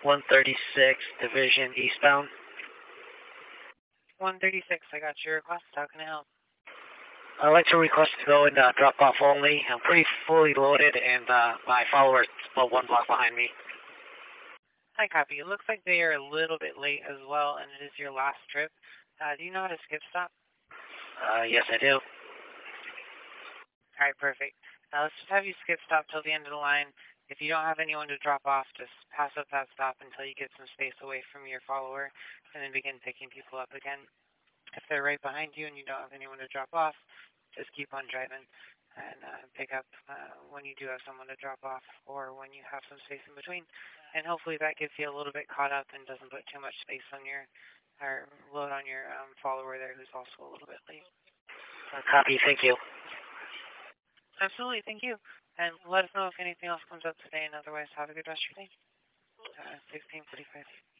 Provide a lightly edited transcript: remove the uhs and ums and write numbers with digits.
136 Division eastbound. 136, I got your request. How can I help? I'd like to request to go and drop off only. I'm pretty fully loaded, and my follower is about 1 block behind me. Hi, copy. It looks like they are a little bit late as well, and it is your last trip. Do you know how to skip stop? Yes, I do. All right, perfect. Let's just have you skip stop till the end of the line. If you don't have anyone to drop off, just pass up that stop until you get some space away from your follower, and then begin picking people up again. If they're right behind you and you don't have anyone to drop off, just keep on driving and pick up when you do have someone to drop off or when you have some space in between. And hopefully that gets you a little bit caught up and doesn't put too much space on your, or load on your follower there who's also a little bit late. Copy, thank you. Absolutely, thank you. And let us know if anything else comes up today, and otherwise have a good rest of your day. 16:45.